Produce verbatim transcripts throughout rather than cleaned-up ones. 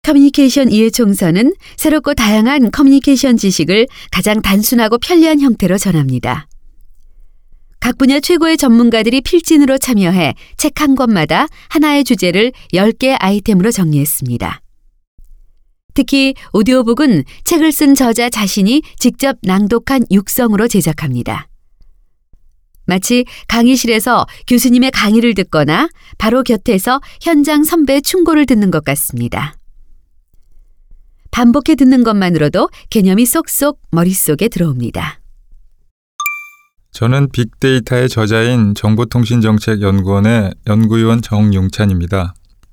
커뮤니케이션 이해총선은 새롭고 다양한 커뮤니케이션 지식을 가장 단순하고 편리한 형태로 전합니다. 각 분야 최고의 전문가들이 필진으로 참여해 책 한 권마다 하나의 주제를 열 개 아이템으로 정리했습니다. 특히 오디오북은 책을 쓴 저자 자신이 직접 낭독한 육성으로 제작합니다. 마치 강의실에서 교수님의 강의를 듣거나 바로 곁에서 현장 선배의 충고를 듣는 것 같습니다. 반복해 듣는 것만으로도 개념이 쏙쏙 머릿속에 들어옵니다. 저는 빅데이터의 저자인 정보통신정책연구원의 연구위원 정용찬입니다.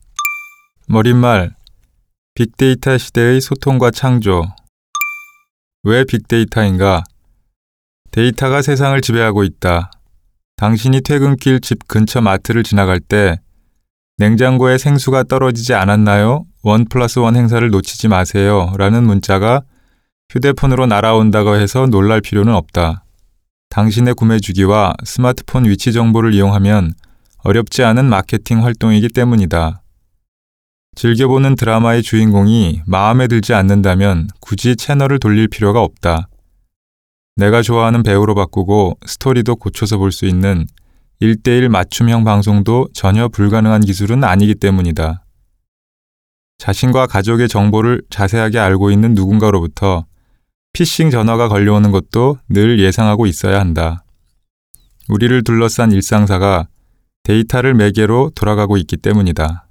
머릿말, 빅데이터 시대의 소통과 창조. 왜 빅데이터인가? 데이터가 세상을 지배하고 있다. 당신이 퇴근길 집 근처 마트를 지나갈 때 냉장고에 생수가 떨어지지 않았나요? 원 플러스 원 행사를 놓치지 마세요. 라는 문자가 휴대폰으로 날아온다고 해서 놀랄 필요는 없다. 당신의 구매 주기와 스마트폰 위치 정보를 이용하면 어렵지 않은 마케팅 활동이기 때문이다. 즐겨보는 드라마의 주인공이 마음에 들지 않는다면 굳이 채널을 돌릴 필요가 없다. 내가 좋아하는 배우로 바꾸고 스토리도 고쳐서 볼 수 있는 일 대일 맞춤형 방송도 전혀 불가능한 기술은 아니기 때문이다. 자신과 가족의 정보를 자세하게 알고 있는 누군가로부터 피싱 전화가 걸려오는 것도 늘 예상하고 있어야 한다. 우리를 둘러싼 일상사가 데이터를 매개로 돌아가고 있기 때문이다.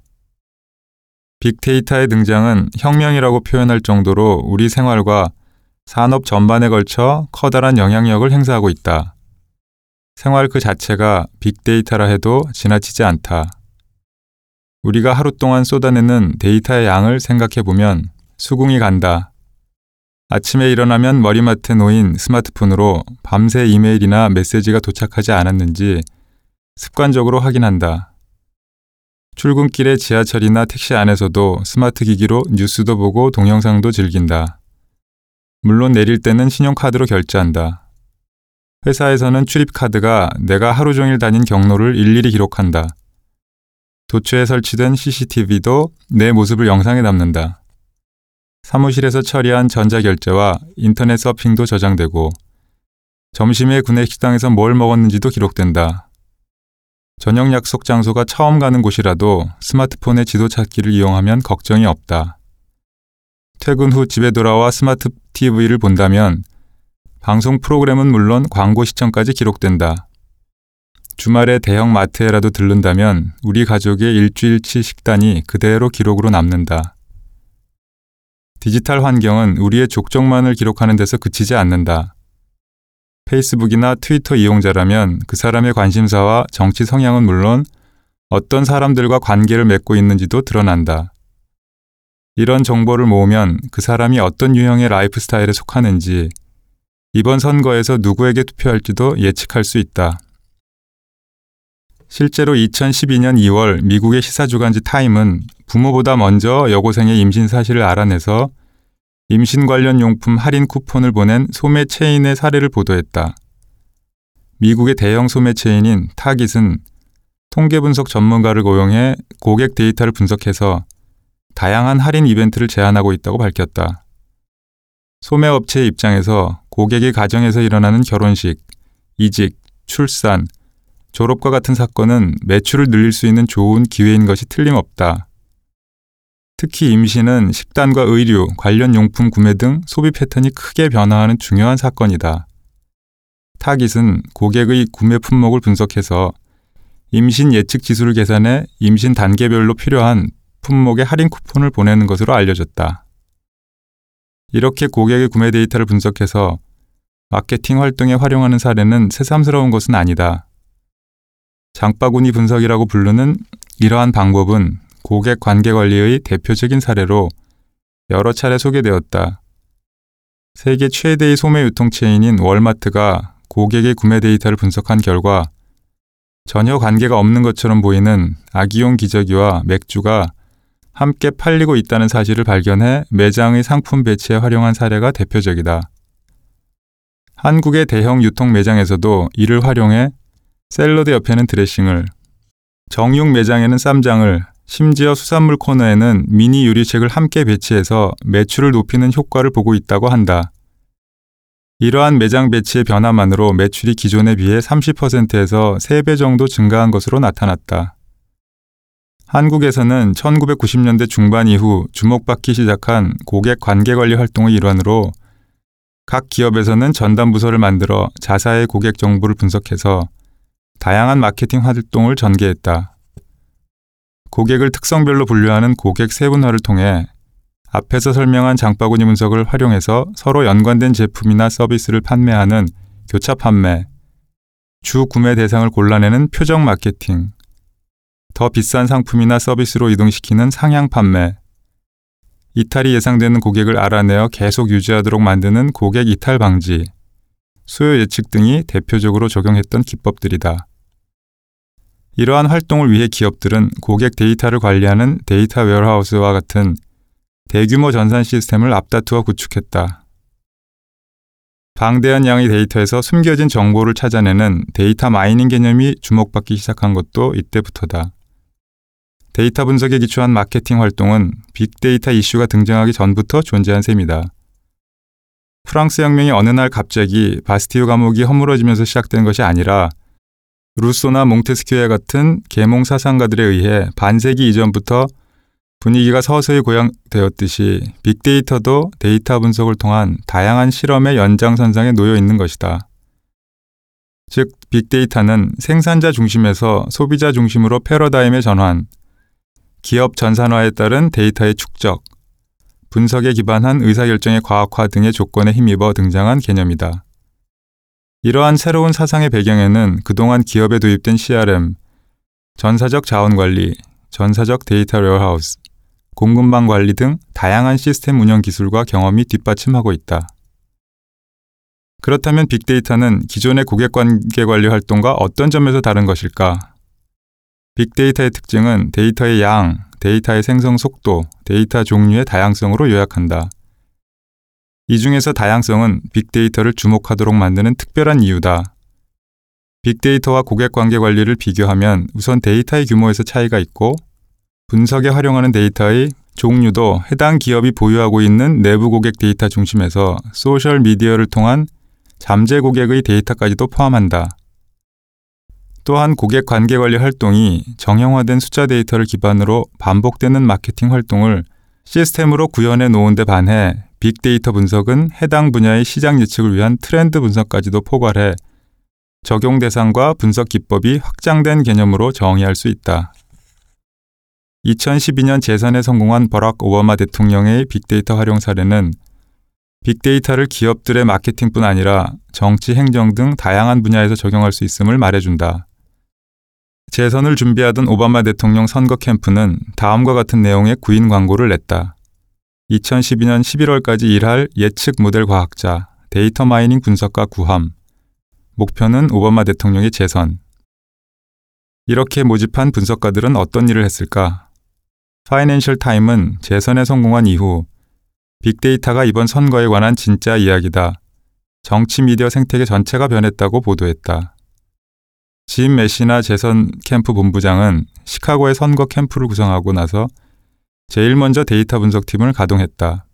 빅데이터의 등장은 혁명이라고 표현할 정도로 우리 생활과 산업 전반에 걸쳐 커다란 영향력을 행사하고 있다. 생활 그 자체가 빅데이터라 해도 지나치지 않다. 우리가 하루 동안 쏟아내는 데이터의 양을 생각해보면 수긍이 간다. 아침에 일어나면 머리맡에 놓인 스마트폰으로 밤새 이메일이나 메시지가 도착하지 않았는지 습관적으로 확인한다. 출근길에 지하철이나 택시 안에서도 스마트 기기로 뉴스도 보고 동영상도 즐긴다. 물론 내릴 때는 신용카드로 결제한다. 회사에서는 출입카드가 내가 하루 종일 다닌 경로를 일일이 기록한다. 도처에 설치된 씨씨티비도 내 모습을 영상에 담는다. 사무실에서 처리한 전자결제와 인터넷 서핑도 저장되고 점심에 구내 식당에서 뭘 먹었는지도 기록된다. 저녁 약속 장소가 처음 가는 곳이라도 스마트폰의 지도 찾기를 이용하면 걱정이 없다. 퇴근 후 집에 돌아와 스마트 티비를 본다면 방송 프로그램은 물론 광고 시청까지 기록된다. 주말에 대형 마트에라도 들른다면 우리 가족의 일주일치 식단이 그대로 기록으로 남는다. 디지털 환경은 우리의 족적만을 기록하는 데서 그치지 않는다. 페이스북이나 트위터 이용자라면 그 사람의 관심사와 정치 성향은 물론 어떤 사람들과 관계를 맺고 있는지도 드러난다. 이런 정보를 모으면 그 사람이 어떤 유형의 라이프 스타일에 속하는지, 이번 선거에서 누구에게 투표할지도 예측할 수 있다. 실제로 이천십이 년 이월 미국의 시사주간지 타임은 부모보다 먼저 여고생의 임신 사실을 알아내서 임신 관련 용품 할인 쿠폰을 보낸 소매 체인의 사례를 보도했다. 미국의 대형 소매 체인인 타깃은 통계 분석 전문가를 고용해 고객 데이터를 분석해서 다양한 할인 이벤트를 제안하고 있다고 밝혔다. 소매업체의 입장에서 고객의 가정에서 일어나는 결혼식, 이직, 출산, 졸업과 같은 사건은 매출을 늘릴 수 있는 좋은 기회인 것이 틀림없다. 특히 임신은 식단과 의류, 관련 용품 구매 등 소비 패턴이 크게 변화하는 중요한 사건이다. 타깃은 고객의 구매 품목을 분석해서 임신 예측 지수를 계산해 임신 단계별로 필요한 품목의 할인 쿠폰을 보내는 것으로 알려졌다. 이렇게 고객의 구매 데이터를 분석해서 마케팅 활동에 활용하는 사례는 새삼스러운 것은 아니다. 장바구니 분석이라고 부르는 이러한 방법은 고객 관계 관리의 대표적인 사례로 여러 차례 소개되었다. 세계 최대의 소매 유통 체인인 월마트가 고객의 구매 데이터를 분석한 결과 전혀 관계가 없는 것처럼 보이는 아기용 기저귀와 맥주가 함께 팔리고 있다는 사실을 발견해 매장의 상품 배치에 활용한 사례가 대표적이다. 한국의 대형 유통 매장에서도 이를 활용해 샐러드 옆에는 드레싱을, 정육 매장에는 쌈장을, 심지어 수산물 코너에는 미니 유리책을 함께 배치해서 매출을 높이는 효과를 보고 있다고 한다. 이러한 매장 배치의 변화만으로 매출이 기존에 비해 삼십 퍼센트에서 세 배 정도 증가한 것으로 나타났다. 한국에서는 천구백구십 년대 중반 이후 주목받기 시작한 고객 관계관리 활동의 일환으로 각 기업에서는 전담 부서를 만들어 자사의 고객 정보를 분석해서 다양한 마케팅 활동을 전개했다. 고객을 특성별로 분류하는 고객 세분화를 통해 앞에서 설명한 장바구니 분석을 활용해서 서로 연관된 제품이나 서비스를 판매하는 교차 판매, 주 구매 대상을 골라내는 표적 마케팅, 더 비싼 상품이나 서비스로 이동시키는 상향 판매, 이탈이 예상되는 고객을 알아내어 계속 유지하도록 만드는 고객 이탈 방지, 수요 예측 등이 대표적으로 적용했던 기법들이다. 이러한 활동을 위해 기업들은 고객 데이터를 관리하는 데이터 웨어하우스와 같은 대규모 전산 시스템을 앞다투어 구축했다. 방대한 양의 데이터에서 숨겨진 정보를 찾아내는 데이터 마이닝 개념이 주목받기 시작한 것도 이때부터다. 데이터 분석에 기초한 마케팅 활동은 빅데이터 이슈가 등장하기 전부터 존재한 셈이다. 프랑스 혁명이 어느 날 갑자기 바스티유 감옥이 허물어지면서 시작된 것이 아니라 루소나 몽테스키에 같은 계몽 사상가들에 의해 반세기 이전부터 분위기가 서서히 고양되었듯이 빅데이터도 데이터 분석을 통한 다양한 실험의 연장선상에 놓여 있는 것이다. 즉, 빅데이터는 생산자 중심에서 소비자 중심으로 패러다임의 전환, 기업 전산화에 따른 데이터의 축적, 분석에 기반한 의사결정의 과학화 등의 조건에 힘입어 등장한 개념이다. 이러한 새로운 사상의 배경에는 그동안 기업에 도입된 씨알엠, 전사적 자원관리, 전사적 데이터 웨어하우스, 공급망 관리 등 다양한 시스템 운영 기술과 경험이 뒷받침하고 있다. 그렇다면 빅데이터는 기존의 고객관계 관리 활동과 어떤 점에서 다른 것일까? 빅데이터의 특징은 데이터의 양, 데이터의 생성 속도, 데이터 종류의 다양성으로 요약한다. 이 중에서 다양성은 빅데이터를 주목하도록 만드는 특별한 이유다. 빅데이터와 고객관계 관리를 비교하면 우선 데이터의 규모에서 차이가 있고 분석에 활용하는 데이터의 종류도 해당 기업이 보유하고 있는 내부 고객 데이터 중심에서 소셜 미디어를 통한 잠재 고객의 데이터까지도 포함한다. 또한 고객 관계 관리 활동이 정형화된 숫자 데이터를 기반으로 반복되는 마케팅 활동을 시스템으로 구현해 놓은 데 반해 빅데이터 분석은 해당 분야의 시장 예측을 위한 트렌드 분석까지도 포괄해 적용 대상과 분석 기법이 확장된 개념으로 정의할 수 있다. 이천십이 년 재선에 성공한 버락 오바마 대통령의 빅데이터 활용 사례는 빅데이터를 기업들의 마케팅뿐 아니라 정치, 행정 등 다양한 분야에서 적용할 수 있음을 말해준다. 재선을 준비하던 오바마 대통령 선거 캠프는 다음과 같은 내용의 구인 광고를 냈다. 이천십이 년 십일월까지 일할 예측 모델 과학자, 데이터 마이닝 분석가 구함. 목표는 오바마 대통령의 재선. 이렇게 모집한 분석가들은 어떤 일을 했을까? 파이낸셜 타임은 재선에 성공한 이후 빅데이터가 이번 선거에 관한 진짜 이야기다. 정치 미디어 생태계 전체가 변했다고 보도했다. 짐 메시나 재선 캠프 본부장은 시카고의 선거 캠프를 구성하고 나서 제일 먼저 데이터 분석팀을 가동했다.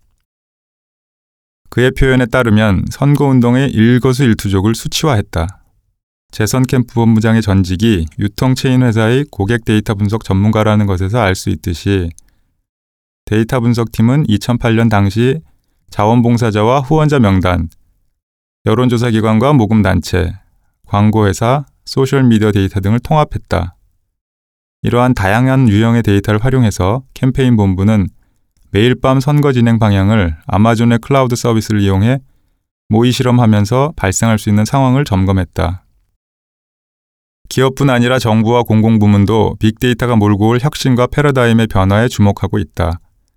그의 표현에 따르면 선거운동의 일거수일투족을 수치화했다. 재선 캠프 본부장의 전직이 유통체인 회사의 고객 데이터 분석 전문가라는 것에서 알 수 있듯이 데이터 분석팀은 이천팔 년 당시 자원봉사자와 후원자 명단, 여론조사기관과 모금단체, 광고회사, 소셜미디어 데이터 등을 통합했다. 이러한 다양한 유형의 데이터를 활용해서 캠페인 본부는 매일 밤 선거 진행 방향을 아마존의 클라우드 서비스를 이용해 모의 실험하면서 발생할 수 있는 상황을 점검했다. 기업뿐 아니라 정부와 공공부문도 빅데이터가 몰고 올 혁신과 패러다임의 변화에 주목하고 있다.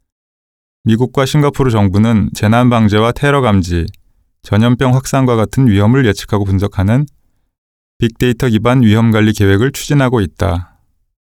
미국과 싱가포르 정부는 재난 방제와 테러 감지, 전염병 확산과 같은 위험을 예측하고 분석하는 빅데이터 기반 위험관리 계획을 추진하고 있다.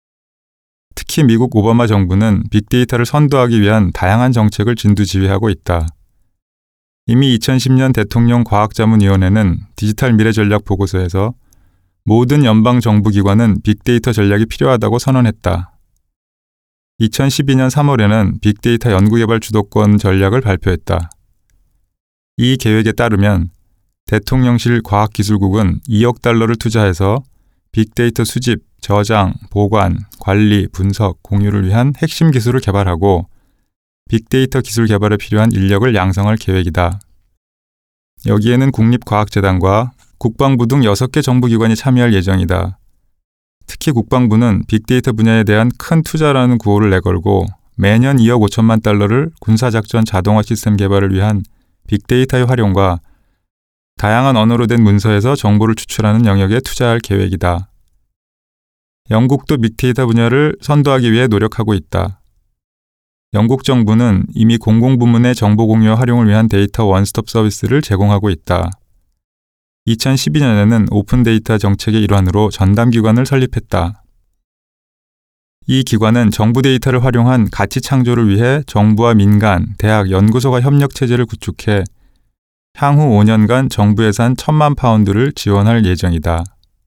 특히 미국 오바마 정부는 빅데이터를 선도하기 위한 다양한 정책을 진두지휘하고 있다. 이미 이천십 년 대통령 과학자문위원회는 디지털 미래 전략 보고서에서 모든 연방 정부 기관은 빅데이터 전략이 필요하다고 선언했다. 이천십이 년 삼월에는 빅데이터 연구개발 주도권 전략을 발표했다. 이 계획에 따르면 대통령실 과학기술국은 이억 달러를 투자해서 빅데이터 수집, 저장, 보관, 관리, 분석, 공유를 위한 핵심 기술을 개발하고 빅데이터 기술 개발에 필요한 인력을 양성할 계획이다. 여기에는 국립과학재단과 국방부 등 여섯 개 정부기관이 참여할 예정이다. 특히 국방부는 빅데이터 분야에 대한 큰 투자라는 구호를 내걸고 매년 이억 오천만 달러를 군사작전 자동화 시스템 개발을 위한 빅데이터의 활용과 다양한 언어로 된 문서에서 정보를 추출하는 영역에 투자할 계획이다. 영국도 빅데이터 분야를 선도하기 위해 노력하고 있다. 영국 정부는 이미 공공부문의 정보 공유와 활용을 위한 데이터 원스톱 서비스를 제공하고 있다. 이천십이 년에는 오픈 데이터 정책의 일환으로 전담기관을 설립했다. 이 기관은 정부 데이터를 활용한 가치 창조를 위해 정부와 민간, 대학, 연구소가 협력 체제를 구축해 향후 오 년간 정부 예산 천만 파운드를 지원할 예정이다.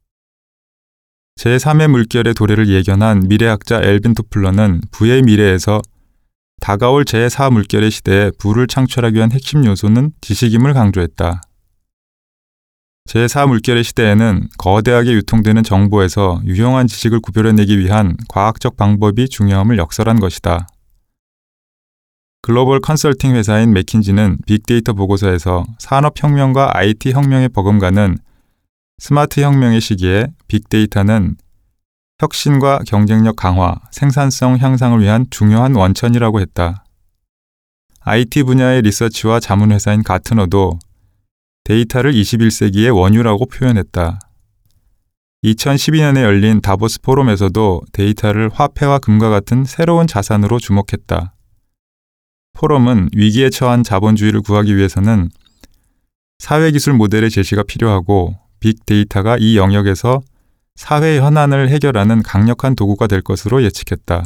제삼의 물결의 도래를 예견한 미래학자 엘빈 토플러는 부의 미래에서 다가올 제사 물결의 시대에 부를 창출하기 위한 핵심 요소는 지식임을 강조했다. 제사 물결의 시대에는 거대하게 유통되는 정보에서 유용한 지식을 구별해내기 위한 과학적 방법이 중요함을 역설한 것이다. 글로벌 컨설팅 회사인 맥킨지는 빅데이터 보고서에서 산업혁명과 아이티 혁명의 버금가는 스마트 혁명의 시기에 빅데이터는 혁신과 경쟁력 강화, 생산성 향상을 위한 중요한 원천이라고 했다. 아이티 분야의 리서치와 자문회사인 가트너도 데이터를 이십일 세기의 원유라고 표현했다. 이천십이 년에 열린 다보스 포럼에서도 데이터를 화폐와 금과 같은 새로운 자산으로 주목했다. 포럼은 위기에 처한 자본주의를 구하기 위해서는 사회기술 모델의 제시가 필요하고 빅데이터가 이 영역에서 사회 현안을 해결하는 강력한 도구가 될 것으로 예측했다.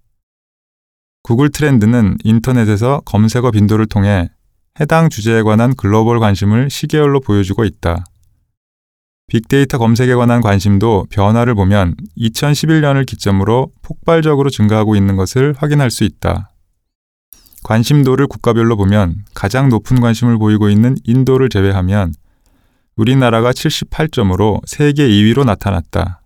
구글 트렌드는 인터넷에서 검색어 빈도를 통해 해당 주제에 관한 글로벌 관심을 시계열로 보여주고 있다. 빅데이터 검색에 관한 관심도 변화를 보면 이천십일 년을 기점으로 폭발적으로 증가하고 있는 것을 확인할 수 있다. 관심도를 국가별로 보면 가장 높은 관심을 보이고 있는 인도를 제외하면 우리나라가 칠십팔 점으로 세계 이 위로 나타났다.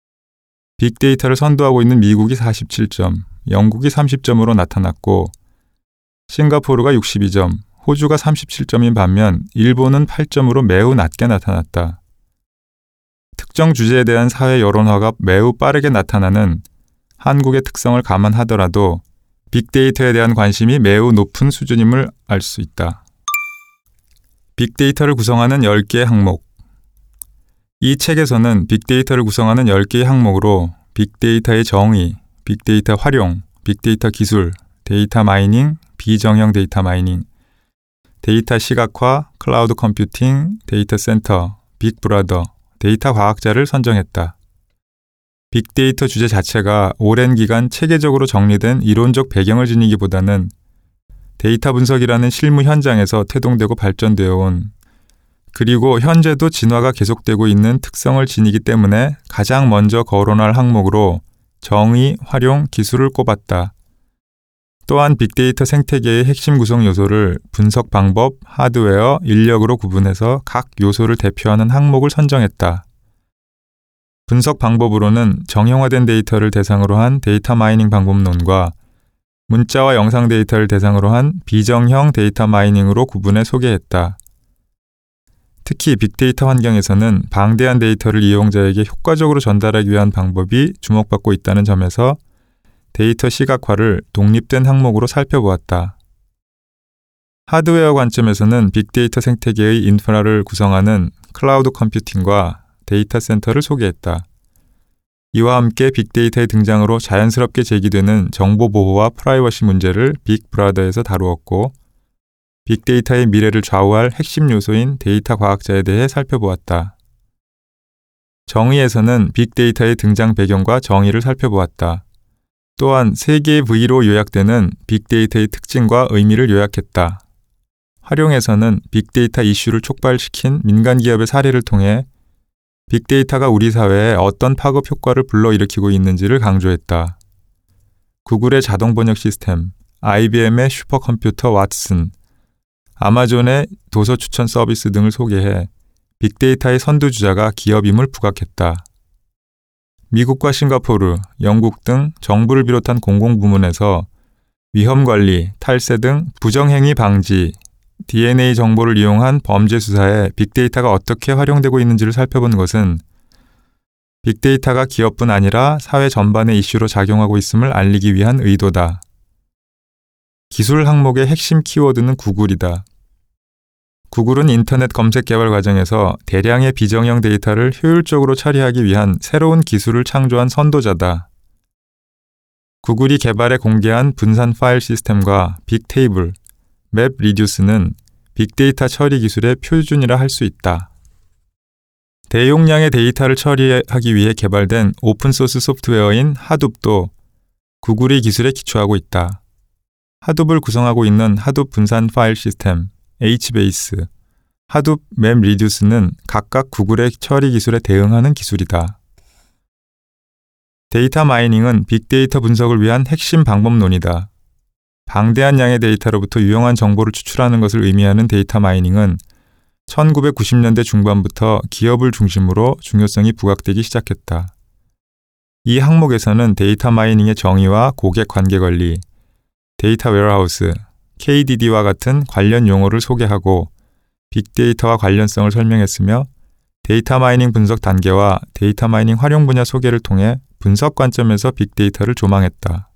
빅데이터를 선도하고 있는 미국이 사십칠 점, 영국이 삼십 점으로 나타났고 싱가포르가 육십이 점, 호주가 삼십칠 점인 반면 일본은 팔 점으로 매우 낮게 나타났다. 특정 주제에 대한 사회 여론화가 매우 빠르게 나타나는 한국의 특성을 감안하더라도 빅데이터에 대한 관심이 매우 높은 수준임을 알 수 있다. 빅데이터를 구성하는 열 개의 항목. 이 책에서는 빅데이터를 구성하는 열 개의 항목으로 빅데이터의 정의, 빅데이터 활용, 빅데이터 기술, 데이터 마이닝, 비정형 데이터 마이닝, 데이터 시각화, 클라우드 컴퓨팅, 데이터 센터, 빅브라더, 데이터 과학자를 선정했다. 빅데이터 주제 자체가 오랜 기간 체계적으로 정리된 이론적 배경을 지니기보다는 데이터 분석이라는 실무 현장에서 태동되고 발전되어 온 그리고 현재도 진화가 계속되고 있는 특성을 지니기 때문에 가장 먼저 거론할 항목으로 정의, 활용, 기술을 꼽았다. 또한 빅데이터 생태계의 핵심 구성 요소를 분석 방법, 하드웨어, 인력으로 구분해서 각 요소를 대표하는 항목을 선정했다. 분석 방법으로는 정형화된 데이터를 대상으로 한 데이터 마이닝 방법론과 문자와 영상 데이터를 대상으로 한 비정형 데이터 마이닝으로 구분해 소개했다. 특히 빅데이터 환경에서는 방대한 데이터를 이용자에게 효과적으로 전달하기 위한 방법이 주목받고 있다는 점에서 데이터 시각화를 독립된 항목으로 살펴보았다. 하드웨어 관점에서는 빅데이터 생태계의 인프라를 구성하는 클라우드 컴퓨팅과 데이터 센터를 소개했다. 이와 함께 빅데이터의 등장으로 자연스럽게 제기되는 정보 보호와 프라이버시 문제를 빅브라더에서 다루었고 빅데이터의 미래를 좌우할 핵심 요소인 데이터 과학자에 대해 살펴보았다. 정의에서는 빅데이터의 등장 배경과 정의를 살펴보았다. 또한 세 개의 V로 요약되는 빅데이터의 특징과 의미를 요약했다. 활용에서는 빅데이터 이슈를 촉발시킨 민간 기업의 사례를 통해 빅데이터가 우리 사회에 어떤 파급 효과를 불러일으키고 있는지를 강조했다. 구글의 자동 번역 시스템, 아이비엠의 슈퍼컴퓨터 왓슨, 아마존의 도서 추천 서비스 등을 소개해 빅데이터의 선두주자가 기업임을 부각했다. 미국과 싱가포르, 영국 등 정부를 비롯한 공공부문에서 위험관리, 탈세 등 부정행위 방지, 디엔에이 정보를 이용한 범죄 수사에 빅데이터가 어떻게 활용되고 있는지를 살펴본 것은 빅데이터가 기업뿐 아니라 사회 전반의 이슈로 작용하고 있음을 알리기 위한 의도다. 기술 항목의 핵심 키워드는 구글이다. 구글은 인터넷 검색 개발 과정에서 대량의 비정형 데이터를 효율적으로 처리하기 위한 새로운 기술을 창조한 선도자다. 구글이 개발해 공개한 분산 파일 시스템과 빅테이블, 맵 리듀스는 빅데이터 처리 기술의 표준이라 할 수 있다. 대용량의 데이터를 처리하기 위해 개발된 오픈소스 소프트웨어인 하둡도 구글의 기술에 기초하고 있다. 하둡을 구성하고 있는 하둡 분산 파일 시스템, H베이스, 하둡 맵 리듀스는 각각 구글의 처리 기술에 대응하는 기술이다. 데이터 마이닝은 빅데이터 분석을 위한 핵심 방법론이다. 방대한 양의 데이터로부터 유용한 정보를 추출하는 것을 의미하는 데이터 마이닝은 천구백구십 년대 중반부터 기업을 중심으로 중요성이 부각되기 시작했다. 이 항목에서는 데이터 마이닝의 정의와 고객 관계 관리, 데이터 웨어하우스, 케이디디와 같은 관련 용어를 소개하고 빅데이터와 관련성을 설명했으며 데이터 마이닝 분석 단계와 데이터 마이닝 활용 분야 소개를 통해 분석 관점에서 빅데이터를 조망했다.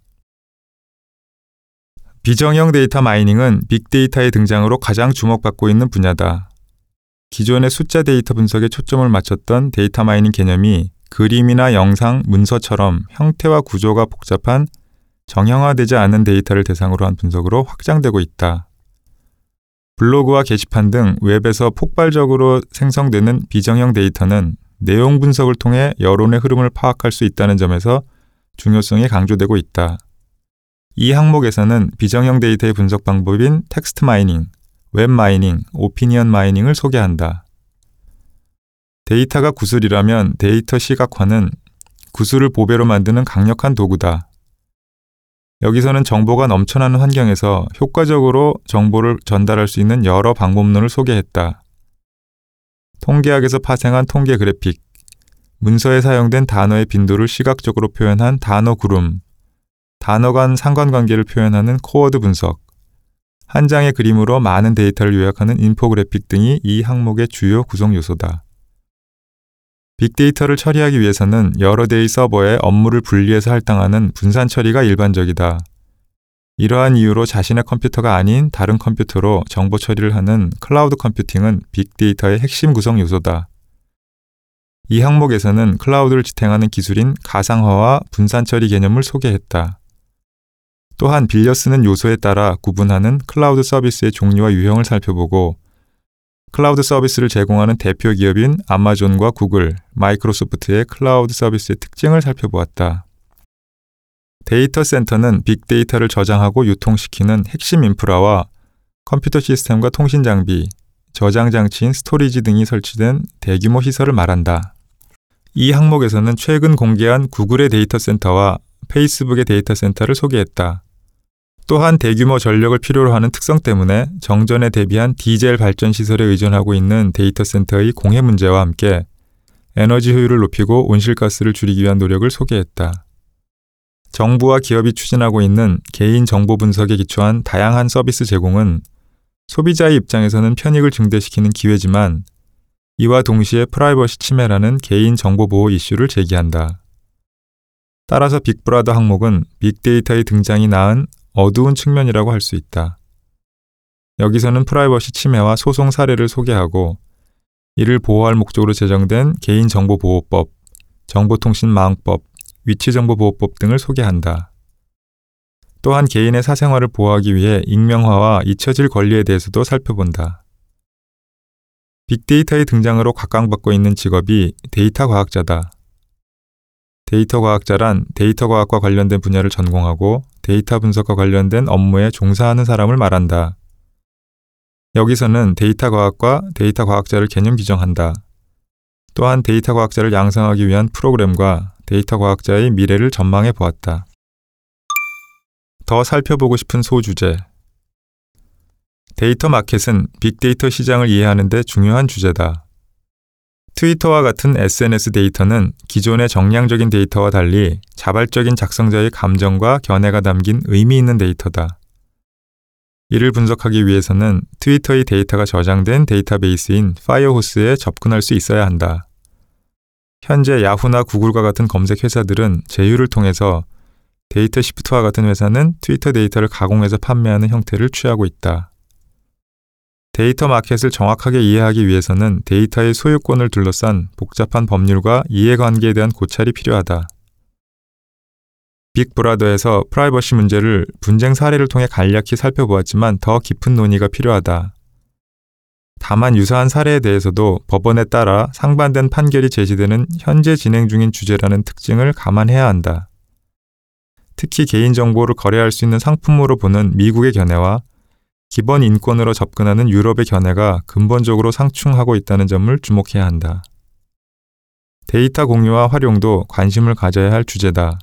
비정형 데이터 마이닝은 빅데이터의 등장으로 가장 주목받고 있는 분야다. 기존의 숫자 데이터 분석에 초점을 맞췄던 데이터 마이닝 개념이 그림이나 영상, 문서처럼 형태와 구조가 복잡한 정형화되지 않은 데이터를 대상으로 한 분석으로 확장되고 있다. 블로그와 게시판 등 웹에서 폭발적으로 생성되는 비정형 데이터는 내용 분석을 통해 여론의 흐름을 파악할 수 있다는 점에서 중요성이 강조되고 있다. 이 항목에서는 비정형 데이터의 분석 방법인 텍스트 마이닝, 웹 마이닝, 오피니언 마이닝을 소개한다. 데이터가 구슬이라면 데이터 시각화는 구슬을 보배로 만드는 강력한 도구다. 여기서는 정보가 넘쳐나는 환경에서 효과적으로 정보를 전달할 수 있는 여러 방법론을 소개했다. 통계학에서 파생한 통계 그래픽, 문서에 사용된 단어의 빈도를 시각적으로 표현한 단어 구름, 단어 간 상관관계를 표현하는 코어드 분석, 한 장의 그림으로 많은 데이터를 요약하는 인포그래픽 등이 이 항목의 주요 구성 요소다. 빅데이터를 처리하기 위해서는 여러 대의 서버에 업무를 분리해서 할당하는 분산 처리가 일반적이다. 이러한 이유로 자신의 컴퓨터가 아닌 다른 컴퓨터로 정보 처리를 하는 클라우드 컴퓨팅은 빅데이터의 핵심 구성 요소다. 이 항목에서는 클라우드를 지탱하는 기술인 가상화와 분산 처리 개념을 소개했다. 또한 빌려 쓰는 요소에 따라 구분하는 클라우드 서비스의 종류와 유형을 살펴보고 클라우드 서비스를 제공하는 대표 기업인 아마존과 구글, 마이크로소프트의 클라우드 서비스의 특징을 살펴보았다. 데이터 센터는 빅데이터를 저장하고 유통시키는 핵심 인프라와 컴퓨터 시스템과 통신 장비, 저장 장치인 스토리지 등이 설치된 대규모 시설을 말한다. 이 항목에서는 최근 공개한 구글의 데이터 센터와 페이스북의 데이터 센터를 소개했다. 또한 대규모 전력을 필요로 하는 특성 때문에 정전에 대비한 디젤 발전 시설에 의존하고 있는 데이터 센터의 공해 문제와 함께 에너지 효율을 높이고 온실가스를 줄이기 위한 노력을 소개했다. 정부와 기업이 추진하고 있는 개인 정보 분석에 기초한 다양한 서비스 제공은 소비자의 입장에서는 편익을 증대시키는 기회지만 이와 동시에 프라이버시 침해라는 개인 정보 보호 이슈를 제기한다. 따라서 빅브라더 항목은 빅데이터의 등장이 낳은 어두운 측면이라고 할 수 있다. 여기서는 프라이버시 침해와 소송 사례를 소개하고 이를 보호할 목적으로 제정된 개인정보보호법, 정보통신망법, 위치정보보호법 등을 소개한다. 또한 개인의 사생활을 보호하기 위해 익명화와 잊혀질 권리에 대해서도 살펴본다. 빅데이터의 등장으로 각광받고 있는 직업이 데이터 과학자다. 데이터 과학자란 데이터 과학과 관련된 분야를 전공하고 데이터 분석과 관련된 업무에 종사하는 사람을 말한다. 여기서는 데이터 과학과 데이터 과학자를 개념 규정한다. 또한 데이터 과학자를 양성하기 위한 프로그램과 데이터 과학자의 미래를 전망해 보았다. 더 살펴보고 싶은 소주제. 데이터 마켓은 빅데이터 시장을 이해하는 데 중요한 주제다. 트위터와 같은 에스엔에스 데이터는 기존의 정량적인 데이터와 달리 자발적인 작성자의 감정과 견해가 담긴 의미 있는 데이터다. 이를 분석하기 위해서는 트위터의 데이터가 저장된 데이터베이스인 파이어호스에 접근할 수 있어야 한다. 현재 야후나 구글과 같은 검색 회사들은 제휴를 통해서 데이터 시프트와 같은 회사는 트위터 데이터를 가공해서 판매하는 형태를 취하고 있다. 데이터 마켓을 정확하게 이해하기 위해서는 데이터의 소유권을 둘러싼 복잡한 법률과 이해관계에 대한 고찰이 필요하다. 빅브라더에서 프라이버시 문제를 분쟁 사례를 통해 간략히 살펴보았지만 더 깊은 논의가 필요하다. 다만 유사한 사례에 대해서도 법원에 따라 상반된 판결이 제시되는 현재 진행 중인 주제라는 특징을 감안해야 한다. 특히 개인정보를 거래할 수 있는 상품으로 보는 미국의 견해와 기본 인권으로 접근하는 유럽의 견해가 근본적으로 상충하고 있다는 점을 주목해야 한다. 데이터 공유와 활용도 관심을 가져야 할 주제다.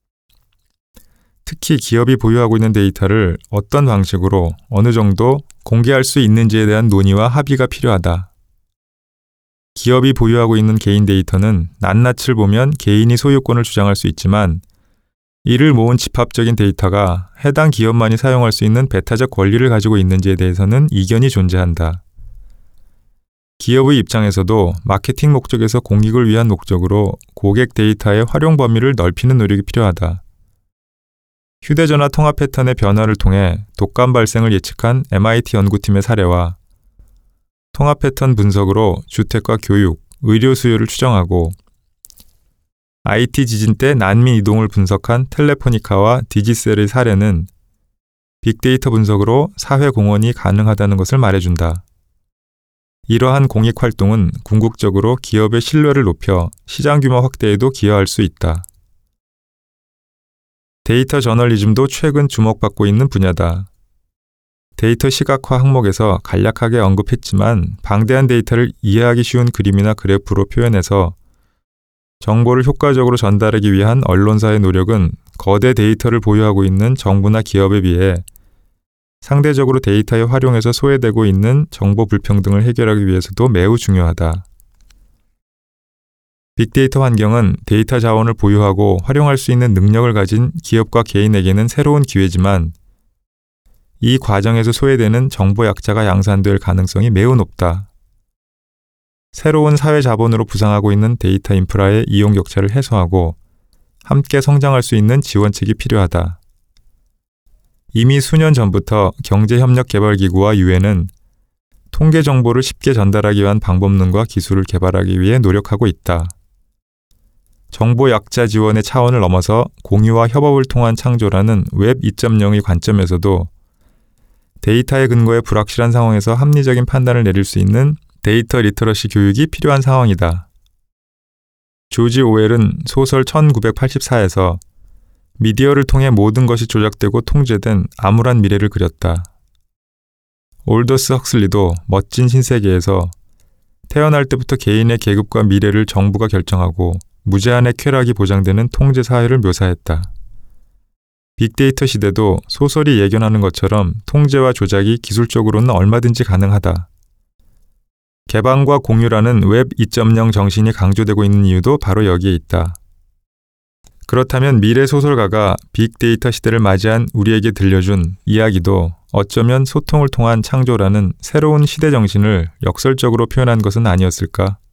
특히 기업이 보유하고 있는 데이터를 어떤 방식으로 어느 정도 공개할 수 있는지에 대한 논의와 합의가 필요하다. 기업이 보유하고 있는 개인 데이터는 낱낱을 보면 개인이 소유권을 주장할 수 있지만 이를 모은 집합적인 데이터가 해당 기업만이 사용할 수 있는 배타적 권리를 가지고 있는지에 대해서는 이견이 존재한다. 기업의 입장에서도 마케팅 목적에서 공익을 위한 목적으로 고객 데이터의 활용 범위를 넓히는 노력이 필요하다. 휴대전화 통화 패턴의 변화를 통해 독감 발생을 예측한 엠아이티 연구팀의 사례와 통화 패턴 분석으로 주택과 교육, 의료 수요를 추정하고 아이티 지진 때 난민 이동을 분석한 텔레포니카와 디지셀의 사례는 빅데이터 분석으로 사회 공헌이 가능하다는 것을 말해준다. 이러한 공익 활동은 궁극적으로 기업의 신뢰를 높여 시장 규모 확대에도 기여할 수 있다. 데이터 저널리즘도 최근 주목받고 있는 분야다. 데이터 시각화 항목에서 간략하게 언급했지만 방대한 데이터를 이해하기 쉬운 그림이나 그래프로 표현해서 정보를 효과적으로 전달하기 위한 언론사의 노력은 거대 데이터를 보유하고 있는 정부나 기업에 비해 상대적으로 데이터의 활용에서 소외되고 있는 정보 불평등을 해결하기 위해서도 매우 중요하다. 빅데이터 환경은 데이터 자원을 보유하고 활용할 수 있는 능력을 가진 기업과 개인에게는 새로운 기회지만 이 과정에서 소외되는 정보 약자가 양산될 가능성이 매우 높다. 새로운 사회 자본으로 부상하고 있는 데이터 인프라의 이용 격차를 해소하고 함께 성장할 수 있는 지원책이 필요하다. 이미 수년 전부터 경제협력개발기구와 유엔은 통계 정보를 쉽게 전달하기 위한 방법론과 기술을 개발하기 위해 노력하고 있다. 정보 약자 지원의 차원을 넘어서 공유와 협업을 통한 창조라는 웹 이 점 영의 관점에서도 데이터의 근거에 불확실한 상황에서 합리적인 판단을 내릴 수 있는 데이터 리터러시 교육이 필요한 상황이다. 조지 오웰은 소설 천구백팔십사에서 미디어를 통해 모든 것이 조작되고 통제된 암울한 미래를 그렸다. 올더스 헉슬리도 멋진 신세계에서 태어날 때부터 개인의 계급과 미래를 정부가 결정하고 무제한의 쾌락이 보장되는 통제 사회를 묘사했다. 빅데이터 시대도 소설이 예견하는 것처럼 통제와 조작이 기술적으로는 얼마든지 가능하다. 개방과 공유라는 웹 이 점 영 정신이 강조되고 있는 이유도 바로 여기에 있다. 그렇다면 미래 소설가가 빅데이터 시대를 맞이한 우리에게 들려준 이야기도 어쩌면 소통을 통한 창조라는 새로운 시대 정신을 역설적으로 표현한 것은 아니었을까?